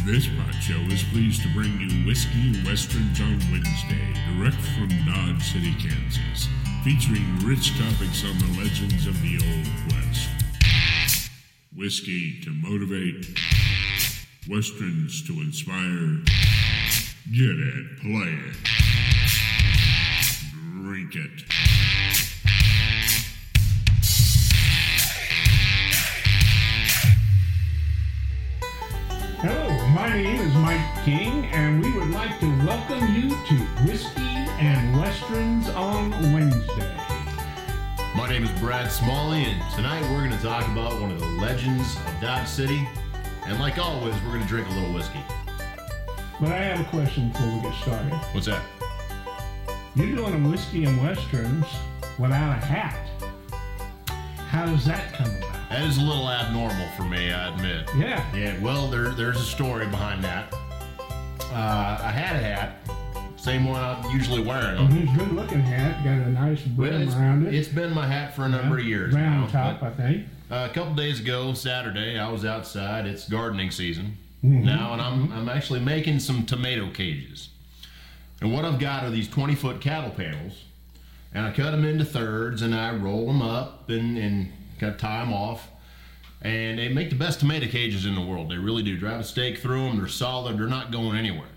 This pot show is pleased to bring you Whiskey and Westerns on Wednesday, direct from Dodge City, Kansas, featuring rich topics on the legends of the Old West. Whiskey to motivate, Westerns to inspire. Get it, play it, drink it. Hello, my name is Mike King, and we would like to welcome you to Whiskey and Westerns on Wednesday. My name is Brad Smalley, and tonight we're going to talk about one of the legends of Dodge City. And like always, we're going to drink a little whiskey. But I have a question before we get started. What's that? You're doing a Whiskey and Westerns without a hat. How does that come about? That is a little abnormal for me, I admit. Yeah. Yeah, well, there's a story behind that. I had a hat, same one I'm usually wearing. It's a good-looking hat. Got a nice brim around it. It's been my hat for a number of years Round now. top, I think. A couple days ago, Saturday, I was outside. It's gardening season now, and I'm actually making some tomato cages. And what I've got are these 20-foot cattle panels, and I cut them into thirds, and I roll them up and kind of tie them off. And they make the best tomato cages in the world. They really do. Drive a stake through them. They're solid. They're not going anywhere.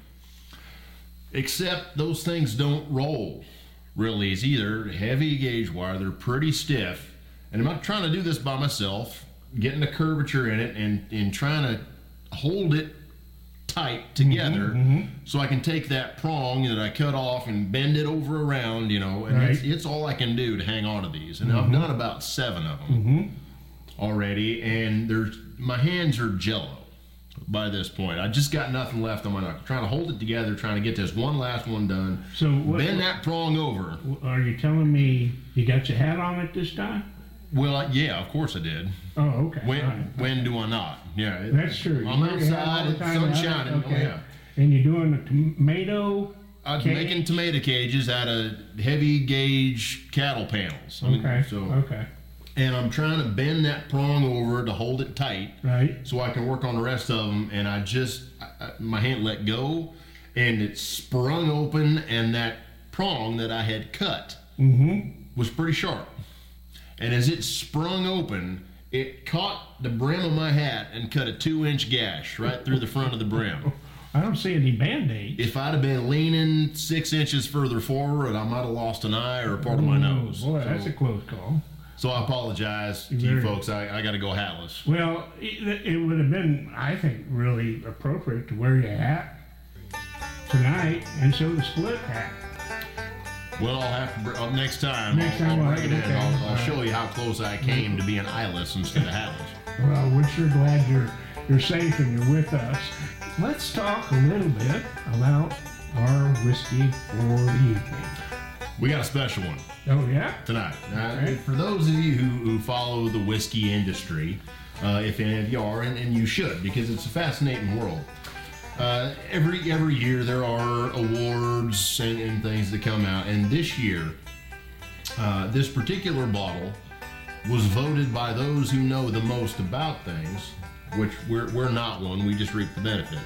Except those things don't roll real easy. They're heavy gauge wire. They're pretty stiff. And I'm not trying to do this by myself, getting a curvature in it and trying to hold it tight together so I can take that prong that I cut off and bend it over around, and Right. it's all I can do to hang on to these. And I've done about 7 of them already, and my hands are jello by this point. I just got nothing left on my knuckle. Trying to hold it together, trying to get this one last one done. So bend that prong over. Are you telling me you got your hat on at this time? Well, yeah, of course I did. Oh, okay. When All right. when do I not? Yeah, That's true. I'm You wear your hat all outside, the it's time sun out? shining. Okay. Oh, yeah. And you're doing a tomato I was cage? making tomato cages out of heavy gauge cattle panels. Okay. And I'm trying to bend that prong over to hold it tight, Right. so I can work on the rest of them. And my hand let go, and it sprung open, and that prong that I had cut was pretty sharp. And as it sprung open, it caught the brim of my hat and cut a 2-inch gash right through the front of the brim. I don't see any Band-Aids. If I'd have been leaning 6 inches further forward, I might have lost an eye or a part of my nose. Boy, that's a close call. So I apologize to you folks. I got to go hatless. Well, it would have been, I think, really appropriate to wear your hat tonight and show the split hat. Well, I'll have to next time. I'll we'll bring it in. okay. I'll show you how close I came to being eyeless instead of hatless. Well, we're sure glad you're safe and you're with us. Let's talk a little bit about our whiskey for the evening. We got a special one Oh, yeah? tonight. Okay. For those of you who follow the whiskey industry, if any of you are, and you should, because it's a fascinating world. Every year there are awards and things that come out, and this year, this particular bottle was voted by those who know the most about things, which we're not one. We just reap the benefits.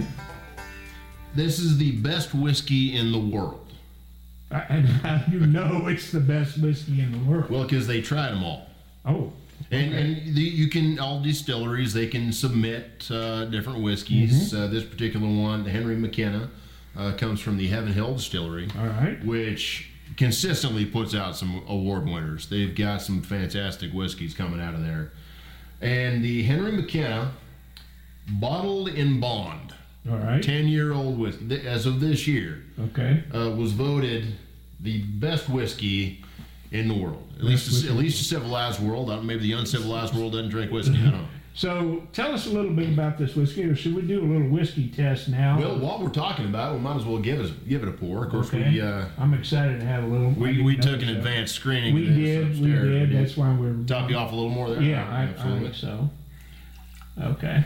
This is the best whiskey in the world. And how do you know it's the best whiskey in the world? Well, because they tried them all. Oh. And you can, all distilleries, they can submit different whiskeys. This particular one, the Henry McKenna, comes from the Heaven Hill Distillery, All right. which consistently puts out some award winners. They've got some fantastic whiskeys coming out of there. And the Henry McKenna, bottled in bond, All right. 10-year-old whiskey, as of this year, Okay. was voted the best whiskey in the world. At least a civilized world. Maybe the uncivilized world doesn't drink whiskey. I don't know. So tell us a little bit about this whiskey, or should we do a little whiskey test now? Well, while we're talking about it, we might as well give it a pour. Of course, Okay. I'm excited to have a little. we took an advanced screening. We of this did. upstairs. That's why we're. Top you off a little more there. Yeah, I Absolutely. think so. Okay.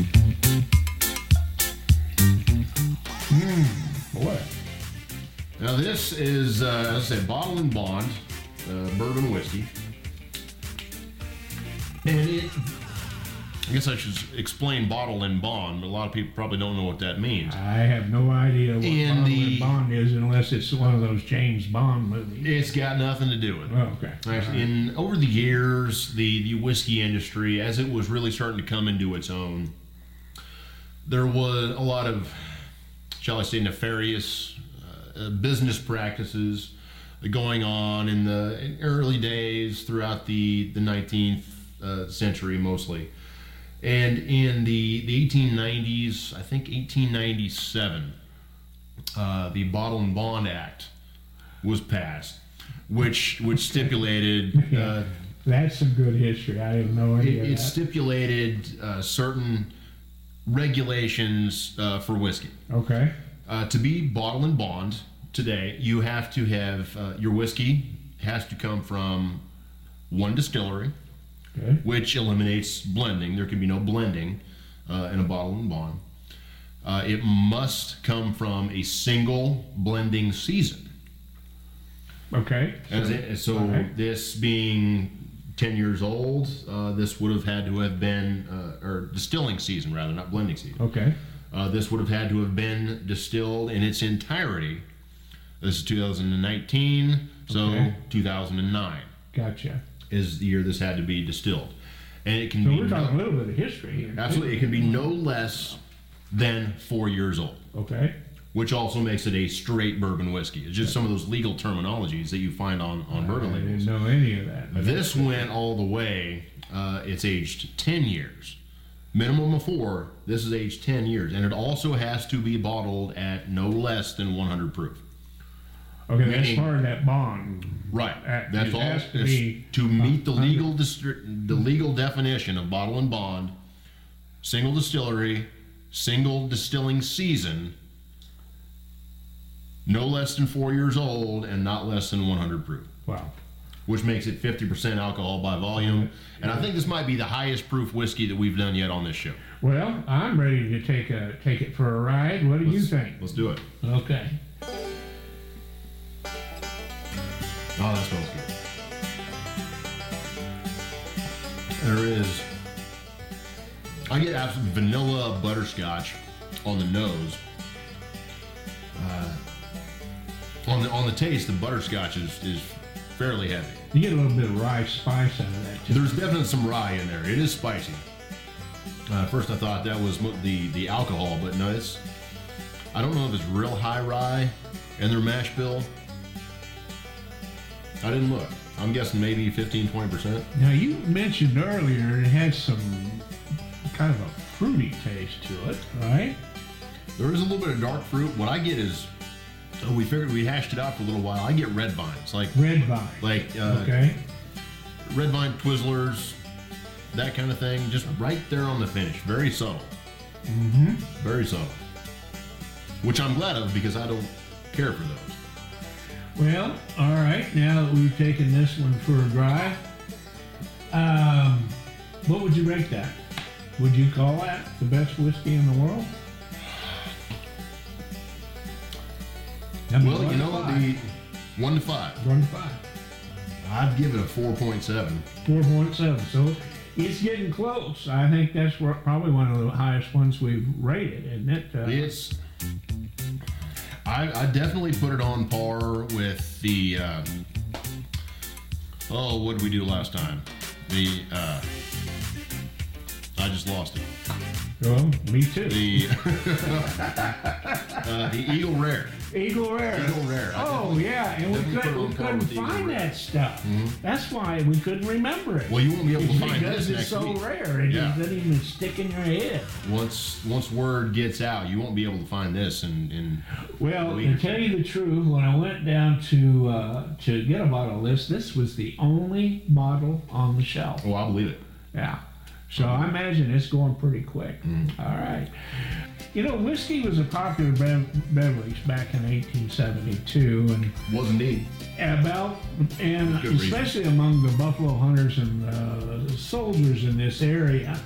Boy. Now this is, as I said, bottled in bond, bourbon whiskey, and I guess I should explain bottle and bond, but a lot of people probably don't know what that means. I have no idea what bottle and bond is unless it's one of those James Bond movies. It's got nothing to do with it. Oh, okay. Actually, over the years, the whiskey industry, as it was really starting to come into its own, there was a lot of, shall I say, nefarious business practices going on in the early days throughout the 19th century mostly. And in the 1890s, I think 1897, the Bottle and Bond Act was passed, which stipulated... That's some good history. I have no idea. It stipulated certain regulations for whiskey. Okay. To be bottle and bond today, you have to have your whiskey has to come from one distillery, Okay. which eliminates blending. There can be no blending in a bottle and bond. It must come from a single blending season. Okay. So right. this being 10 years old, this would have had to have been, or distilling season rather, not blending season. Okay. This would have had to have been distilled in its entirety. This is 2019, so Okay. 2009 Gotcha. is the year this had to be distilled. And it can So be we're talking a little bit of history here. absolutely, it can be no less than 4 years old, Okay. which also makes it a straight bourbon whiskey. It's just some of those legal terminologies that you find on bourbon I labels. didn't know any of that. This went all the way, it's aged 10 years. Minimum of 4, this is aged 10 years. And it also has to be bottled at no less than 100 proof. Okay, that's meaning- part of that bond. Right. That- That's it all. has to It's be to meet the legal definition of bottle and bond, single distillery, single distilling season, no less than 4 years old, and not less than 100 proof. Wow. Which makes it 50% alcohol by volume. And I think this might be the highest proof whiskey that we've done yet on this show. Well, I'm ready to take it for a ride. What do you think? Let's do it. Okay. Oh, that smells good. There is, I get absolute vanilla butterscotch on the nose. On the taste, the butterscotch is fairly heavy. You get a little bit of rye spice out of that too. There's definitely some rye in there. It is spicy. First I thought that was the alcohol, but no, I don't know if it's real high rye in their mash bill. I didn't look. I'm guessing maybe 15-20%. Now you mentioned earlier it has some kind of a fruity taste to it, right? There is a little bit of dark fruit. What I get is, we figured we hashed it out for a little while. I get red vines, like Red vine. Okay. red vine Twizzlers, that kind of thing. Just right there on the finish. Very subtle. Mm-hmm. Very subtle. Which I'm glad of because I don't care for those. Well, all right. Now that we've taken this one for a drive, what would you rate that? Would you call that the best whiskey in the world? Well, you know, the 1 to 5. 1 to 5. I'd give it a 4.7. 4.7. So it's getting close. I think that's probably one of the highest ones we've rated, isn't it? It's. I definitely put it on par with the. What did we do last time? I just lost it. Well, me too. The Eagle Rare. Eagle Rare. Eagle Rare. Oh, yeah, and we couldn't find that stuff. Mm-hmm. That's why we couldn't remember it. Well, you won't be able to find this because it's next so week. rare. It doesn't even stick in your head. Once word gets out, you won't be able to find this in Well, to tell you the truth, when I went down to get a bottle of this was the only bottle on the shelf. Oh, I believe it. Yeah. So I imagine it's going pretty quick. All right. You know, whiskey was a popular beverage back in 1872, and was indeed. Especially among the buffalo hunters and soldiers in this area.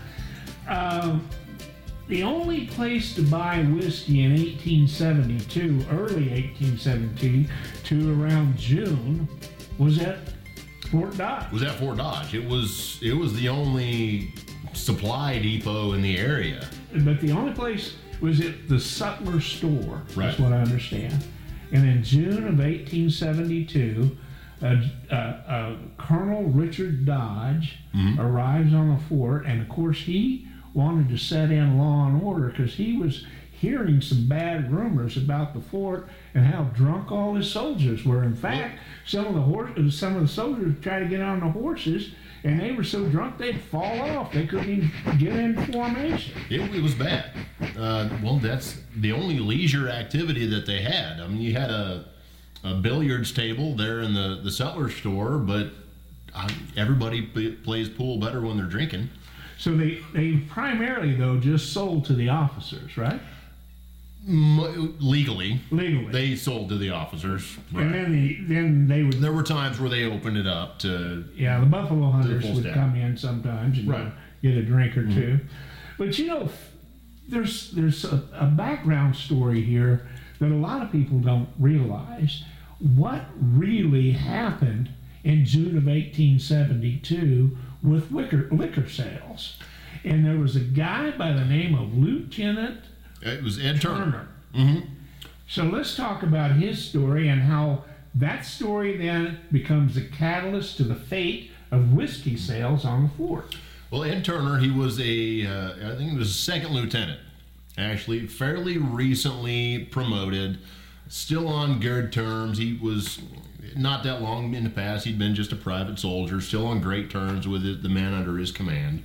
The only place to buy whiskey in 1872, early 1872, around June, was at Fort Dodge. Was at Fort Dodge. It was the only supply depot in the area. But the only place was at the Sutler store. Right. That's what I understand. And in June of 1872, Colonel Richard Dodge arrives on the fort, and of course he wanted to set in law and order because he was hearing some bad rumors about the fort and how drunk all his soldiers were. In fact, some of the soldiers tried to get on the horses, and they were so drunk they'd fall off. They couldn't even get in formation. It was bad. Well, that's the only leisure activity that they had. I mean, you had a billiards table there in the Sutler store, but everybody plays pool better when they're drinking. So they primarily, though, just sold to the officers, right? Legally, Legally. they sold to the officers. Right. And then they would. There were times where they opened it up to. Yeah, the Buffalo Hunters full would staff. come in sometimes and Right. get a drink or two. But there's a background story here that a lot of people don't realize. What really happened in June of 1872 with liquor sales? And there was a guy by the name of Lieutenant It was Ed Turner. So let's talk about his story and how that story then becomes the catalyst to the fate of whiskey sales on the fort. Well, Ed Turner, he was I think he was a second lieutenant, actually, fairly recently promoted, still on good terms. He was not that long in the past. He'd been just a private soldier, still on great terms with the men under his command.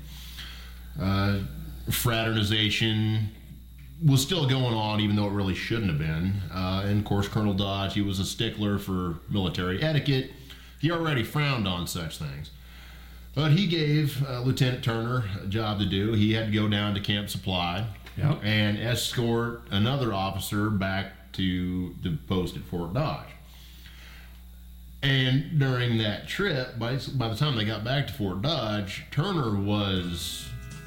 Fraternization was still going on, even though it really shouldn't have been. And of course, Colonel Dodge, he was a stickler for military etiquette. He already frowned on such things. But he gave Lieutenant Turner a job to do. He had to go down to Camp Supply and escort another officer back to the post at Fort Dodge. And during that trip, by the time they got back to Fort Dodge, Turner was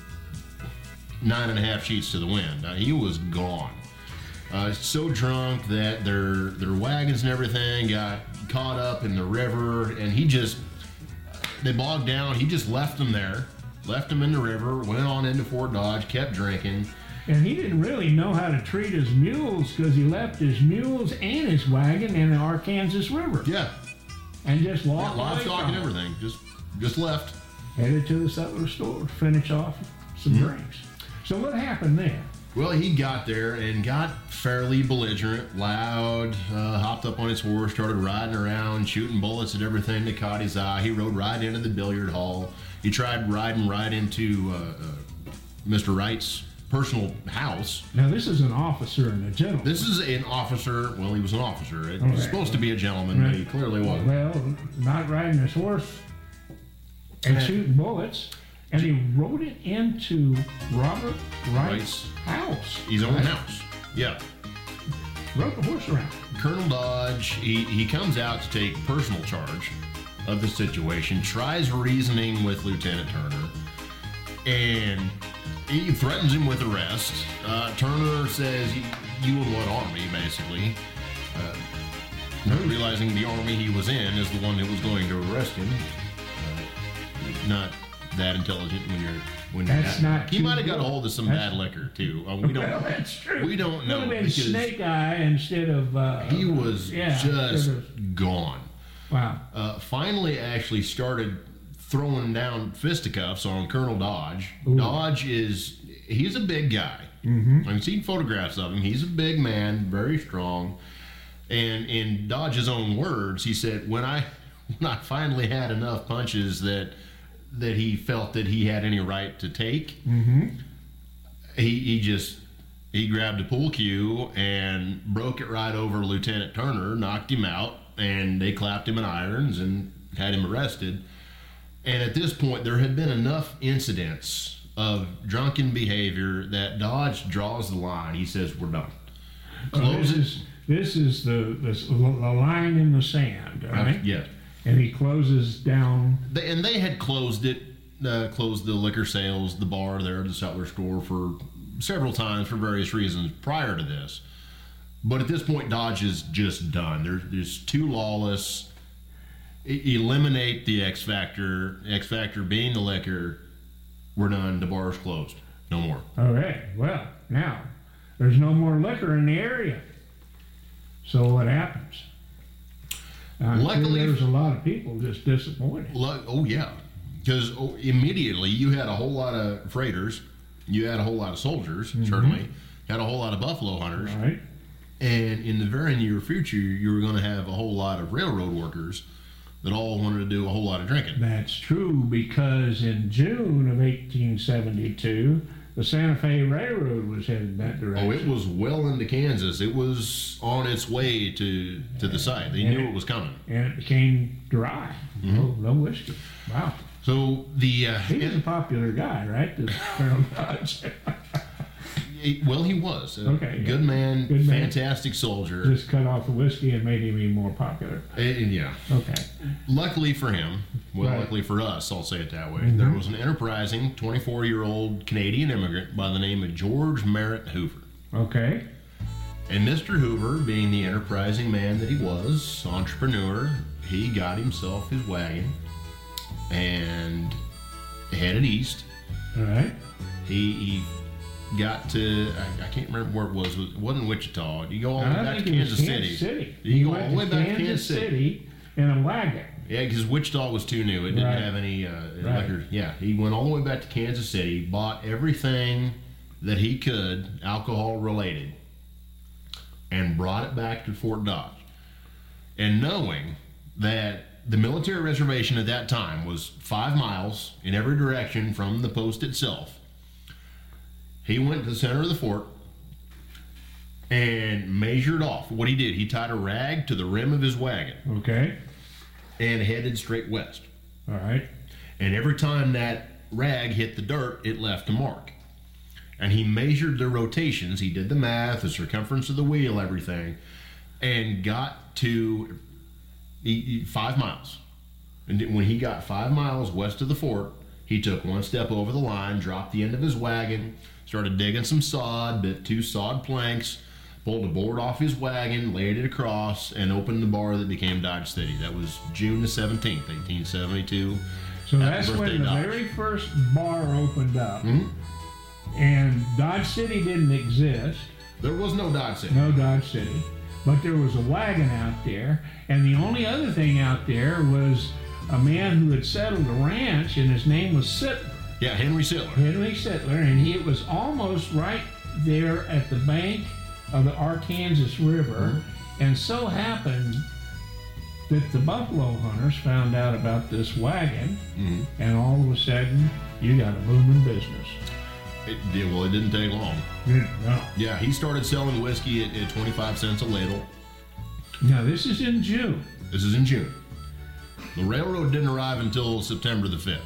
9.5 sheets to the wind. He was gone. So drunk that their wagons and everything got caught up in the river, and they bogged down. He just left them there, left them in the river, went on into Fort Dodge, kept drinking. And he didn't really know how to treat his mules because he left his mules and his wagon in the Arkansas River. Yeah. And just walked away Livestock from and it. everything. Just left. Headed to the Sutler store, finish off some drinks. So what happened there? Well, he got there and got fairly belligerent, loud, hopped up on his horse, started riding around, shooting bullets at everything that caught his eye. He rode right into the billiard hall. He tried riding right into Mr. Wright's personal house. Now, this is an officer and a gentleman. This is an officer. Well, he was an officer. It was supposed to be a gentleman, but he clearly wasn't. Well, not riding his horse and shooting bullets. And he rode it into Robert Wright's house. His own house. Yeah. Rode the horse around. Colonel Dodge, he comes out to take personal charge of the situation, tries reasoning with Lieutenant Turner, and he threatens him with arrest. Turner says, you and what army, basically? Not realizing the army he was in is the one that was going to arrest him. Not that intelligent when you're That's not he too might have got a good. hold of some bad liquor too. We don't. Well, that's true. We don't know. Could have been because Snake Eye instead of. he was just gone. Wow. Finally, actually started throwing down fisticuffs on Colonel Dodge. Ooh. Dodge he's a big guy. I've seen photographs of him. He's a big man, very strong. And in Dodge's own words, he said, when I finally had enough punches that he felt that he had any right to take, he grabbed a pool cue and broke it right over Lieutenant Turner, knocked him out, and they clapped him in irons and had him arrested. And at this point, there had been enough incidents of drunken behavior that Dodge draws the line. He says, we're done. This is the line in the sand, right? Yeah. And he closes down. They had closed it, closed the liquor sales, the bar there, the Sutler store, for several times for various reasons prior to this. But at this point, Dodge is just done. There's too lawless. Eliminate the X factor. X factor being the liquor. we're done. The bar's closed. No more. Okay, well, now, there's no more liquor in the area. So what happens? Luckily, there's a lot of people just disappointed. Oh, yeah. Because immediately you had a whole lot of freighters. You had a whole lot of soldiers, certainly. You had a whole lot of buffalo hunters. Right. And in the very near future, you were going to have a whole lot of railroad workers that all wanted to do a whole lot of drinking. That's true, because in June of 1872, the Santa Fe Railroad was headed that direction. Oh, it was well into Kansas. It was on its way to the site. They knew it was coming. And it became dry. No whiskey. Wow. So he was a popular guy, right? This Colonel Dodge. Well, he was. Okay. Good man, Good man. fantastic soldier. Just cut off the whiskey and made him even more popular. And yeah. Okay. Luckily for him, well, Right. luckily for us, I'll say it that way, there was an enterprising 24-year-old Canadian immigrant by the name of George Merritt Hoover. Okay. And Mr. Hoover, being the enterprising man that he was, entrepreneur, he got himself his wagon and headed east. All right. He got to, I can't remember where it was. It wasn't Wichita. You go all the way I back to think it was Kansas City. He You go went all the way to back to Kansas City. in a wagon. Yeah, because Wichita was too new. It didn't Right. have any Right. liquor. Yeah, he went all the way back to Kansas City, bought everything that he could, alcohol related, and brought it back to Fort Dodge. And knowing that the military reservation at that time was 5 miles in every direction from the post itself, he went to the center of the fort and measured off. What he did, he tied a rag to the rim of his wagon Okay. and headed straight west. All right. And every time that rag hit the dirt, it left a mark. And he measured the rotations. He did the math, the circumference of the wheel, everything, and got to 5 miles. And when he got 5 miles west of the fort, he took one step over the line, dropped the end of his wagon, started digging some sod, bit 2 sod planks, pulled a board off his wagon, laid it across, and opened the bar that became Dodge City. That was June the 17th, 1872. So Happy that's birthday, when the Dodge. very first bar opened up. Mhm. And Dodge City didn't exist. There was no Dodge City. No Dodge City. But there was a wagon out there. And the only other thing out there was a man who had settled a ranch, and his name was Sittler. Yeah, Henry Sittler. Henry Sittler. And it was almost right there at the bank of the Arkansas River. And so happened that the buffalo hunters found out about this wagon. And all of a sudden, you got a booming business. It didn't take long. No. Yeah, he started selling whiskey at 25 cents a ladle. Now, this is in June. This is in June. The railroad didn't arrive until September the 5th.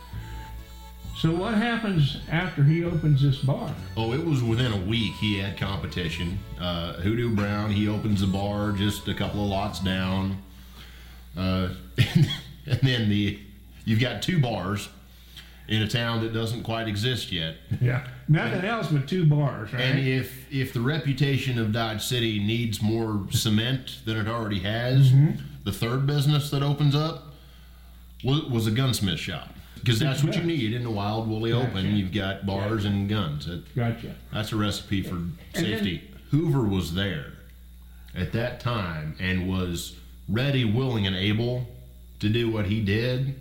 So what happens after he opens this bar? Oh, it was within a week he had competition. Hoodoo Brown, he opens the bar just a couple of lots down. And then you've got 2 bars in a town that doesn't quite exist yet. Yeah. Nothing else but 2 bars, right? And if the reputation of Dodge City needs more cement than it already has, the third business that opens up was a gunsmith shop. Because that's what you need in the wild woolly open. You've got bars and guns. Gotcha. That's a recipe for safety. Hoover was there at that time and was ready, willing, and able to do what he did.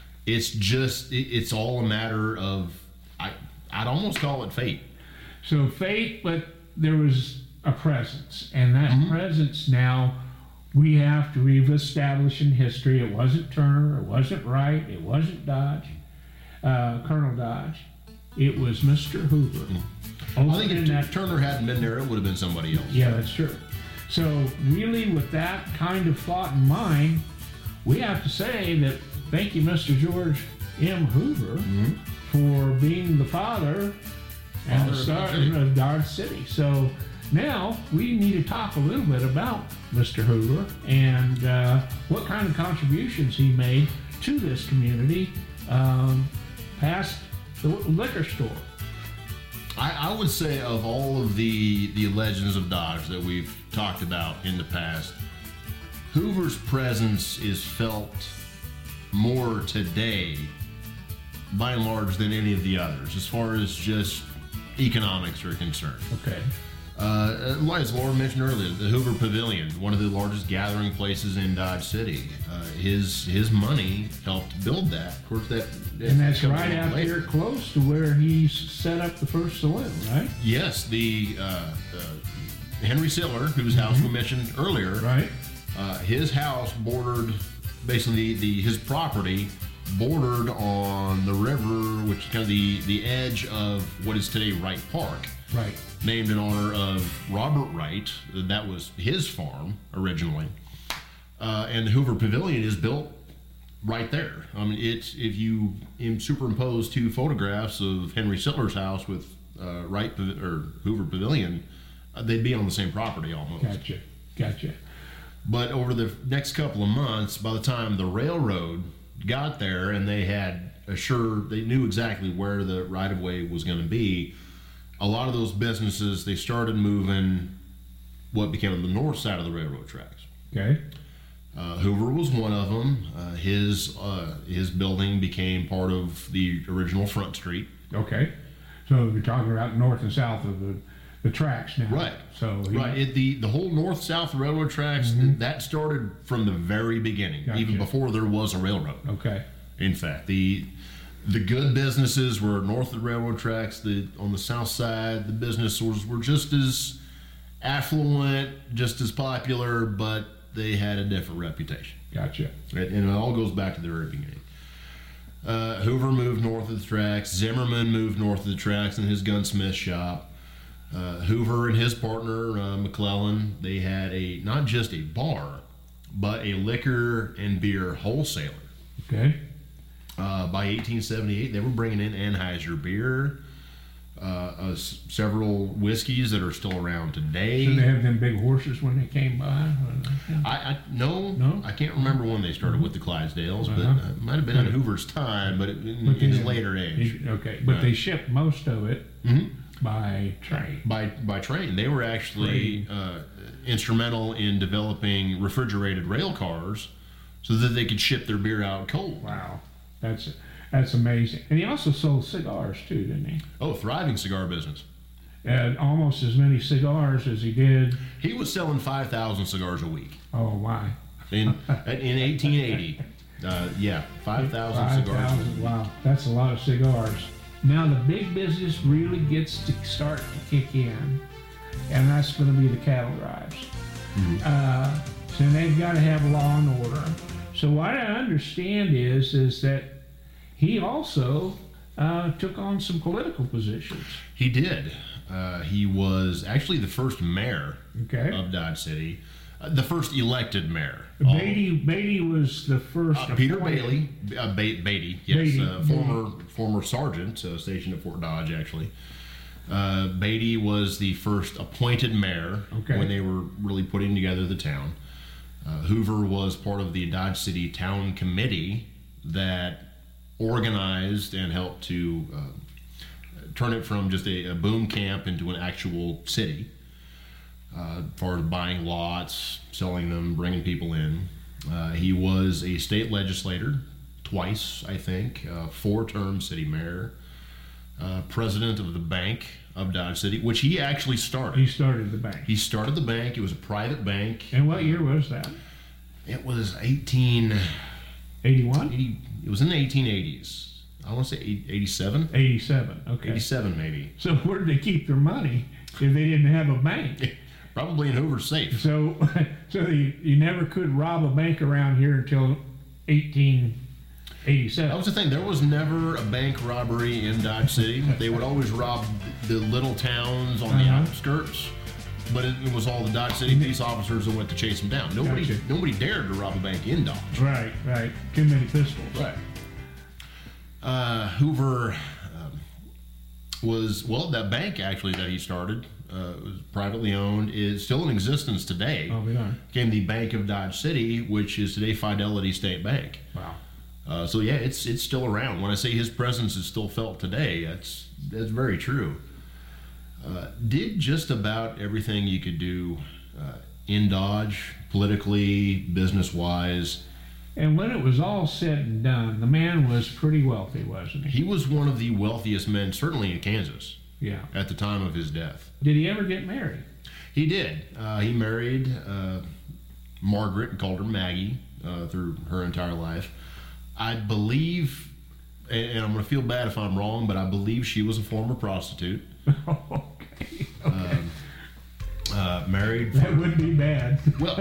It's all a matter of, I'd almost call it fate. So fate, but there was a presence. And that presence now we have to reestablish in history. It wasn't Turner, it wasn't Wright, it wasn't Dodge, Colonel Dodge. It was Mr. Hoover. I think if Turner hadn't been there, it would have been somebody else. Yeah, that's true. So really, with that kind of thought in mind, we have to say that thank you, Mr. George M. Hoover, for being the father and the starter of Dodge City. So now we need to talk a little bit about Mr. Hoover and what kind of contributions he made to this community past the liquor store. I would say of all of the legends of Dodge that we've talked about in the past, Hoover's presence is felt more today by and large, than any of the others, as far as just economics are concerned. Okay. As Laura mentioned earlier, the Hoover Pavilion, one of the largest gathering places in Dodge City. His money helped build that. Of course, and that's right out there close to where he set up the first saloon, right? Yes, the Henry Sittler, whose house we mentioned earlier. Right. His house bordered, basically his property bordered on the river, which is kind of the edge of what is today Wright Park. Right. Named in honor of Robert Wright. That was his farm originally. And the Hoover Pavilion is built right there. I mean, if you superimpose two photographs of Henry Sittler's house with Hoover Pavilion, they'd be on the same property almost. Gotcha. But over the next couple of months, by the time the railroad got there and they knew exactly where the right-of-way was going to be, a lot of those businesses, they started moving what became the north side of the railroad tracks. Okay. Hoover was one of them. His building became part of the original Front Street. Okay. So we're talking about north and south of the tracks now. Right. So the whole north-south railroad tracks, that started from the very beginning, Gotcha. even before there was a railroad. Okay. In fact, the good businesses were north of the railroad tracks. On the south side, the businesses were just as affluent, just as popular, but they had a different reputation. Gotcha. Right? And it all goes back to the very beginning. Hoover moved north of the tracks. Zimmerman moved north of the tracks in his gunsmith shop. Hoover and his partner, McClellan, they had not just a bar, but a liquor and beer wholesaler. Okay. By 1878, they were bringing in Anheuser beer, several whiskeys that are still around today. Did they have them big horses when they came by? No, I can't remember when they started with the Clydesdales, but it might have been in Hoover's time, but in his later age. Okay, but they shipped most of it by train. By train. They were actually instrumental in developing refrigerated rail cars so that they could ship their beer out cold. Wow. That's amazing. And he also sold cigars too, didn't he? Oh, thriving cigar business. And almost as many cigars as he did. He was selling 5,000 cigars a week. Oh my! In 1880, 5,000 cigars. Wow, that's a lot of cigars. Now the big business really gets to start to kick in, and that's going to be the cattle drives. So they've got to have law and order. So what I understand is that he also took on some political positions. He did. He was actually the first mayor of Dodge City, the first elected mayor. Beatty was the first. Peter Bailey, Beatty, yes, former sergeant stationed at Fort Dodge, actually. Beatty was the first appointed mayor when they were really putting together the town. Hoover was part of the Dodge City Town Committee that organized and helped to turn it from just a boom camp into an actual city, as far as buying lots, selling them, bringing people in. He was a state legislator twice, I think, 4-term city mayor, president of the Bank of Dodge City, which he actually started. He started the bank. He started the bank. It was a private bank. And what year was that? It was 1881. It was in the 1880s. I want to say 87. 87. Okay. 87 maybe. So where did they keep their money if they didn't have a bank? Probably in Hoover's safe. So you never could rob a bank around here until 1887. That was the thing. There was never a bank robbery in Dodge City. They would always rob the little towns on the outskirts. But it was all the Dodge City police officers that went to chase them down. Nobody dared to rob a bank in Dodge. Right. Too many pistols. Right. Hoover that bank actually that he started was privately owned, is still in existence today. Oh, we are. Became the Bank of Dodge City, which is today Fidelity State Bank. Wow. So yeah, it's still around. When I say his presence is still felt today, that's very true. Did just about everything you could do in Dodge, politically, business-wise. And when it was all said and done, the man was pretty wealthy, wasn't he? He was one of the wealthiest men, certainly in Kansas, Yeah. at the time of his death. Did he ever get married? He did. He married Margaret and called her Maggie through her entire life. I believe, and I'm going to feel bad if I'm wrong, but I believe she was a former prostitute. Okay. Married. That would be bad. Well,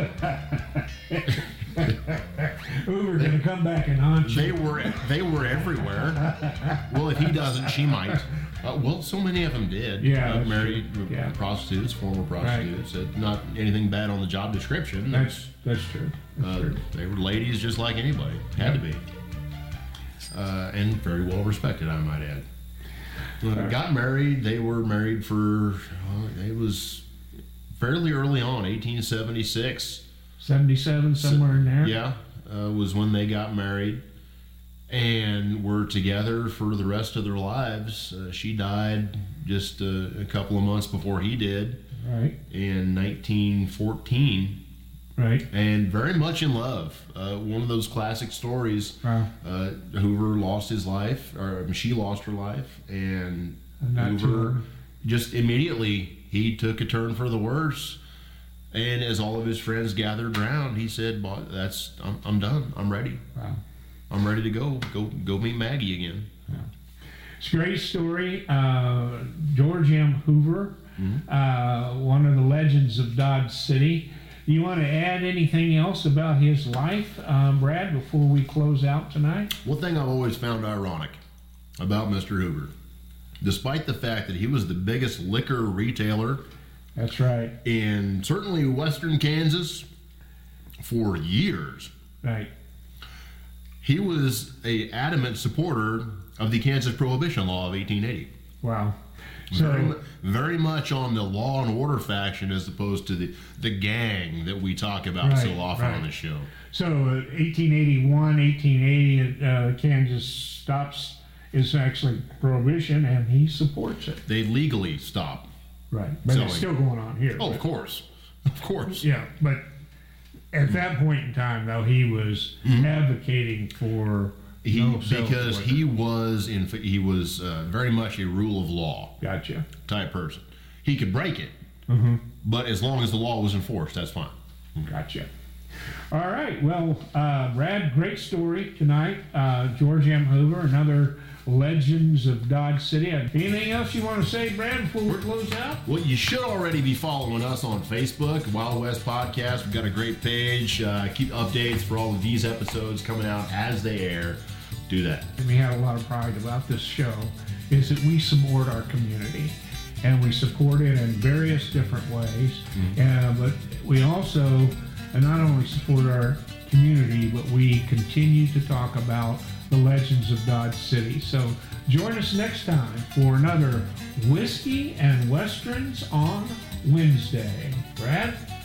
We're going to come back and haunt you. they were everywhere. Well, if he doesn't, she might. Well, so many of them did. Yeah, that's married true. Yeah. prostitutes, former prostitutes. Not anything bad on the job description. That's true. That's true. They were ladies just like anybody. Had to be. And very well respected, I might add. Got married. They were married for, it was fairly early on, 1876. 77, somewhere in there? Yeah, was when they got married. And were together for the rest of their lives. She died just a couple of months before he did. Right. In 1914. Right. And very much in love. One of those classic stories. Wow. Hoover lost his life, or she lost her life, and Not Hoover too- just immediately he took a turn for the worse. And as all of his friends gathered around, he said, "Boy, I'm done. I'm ready. Wow. I'm ready to go meet Maggie again." It's a great story. George M. Hoover, one of the legends of Dodge City. You want to add anything else about his life, Brad, before we close out tonight? One thing I've always found ironic about Mr. Hoover, despite the fact that he was the biggest liquor retailer That's right. in certainly western Kansas for years, Right. he was a adamant supporter of the Kansas Prohibition Law of 1880. Wow. Very, So, very much on the law and order faction as opposed to the gang that we talk about so Right, often right. on the show. 1881, 1880, Kansas stops is actually prohibition, and he supports it. They legally stop. Right. But Selling. it's still going on here. Oh, but- of course. Of course. Yeah, but at that point in time, though, he was advocating for no sales Because liquor. he was very much a rule of law Gotcha. type person. He could break it, but as long as the law was enforced, that's fine. Gotcha. All right. Well, Brad, great story tonight. George M. Hoover, another Legends of Dodge City. Anything else you want to say, Brad, before we close out? Well, you should already be following us on Facebook, Wild West Podcast. We've got a great page. Keep updates for all of these episodes coming out as they air. Do that. And we have a lot of pride about this show, is that we support our community. And we support it in various different ways. But we also not only support our community, but we continue to talk about the legends of Dodge City. So join us next time for another Whiskey and Westerns on Wednesday. Brad?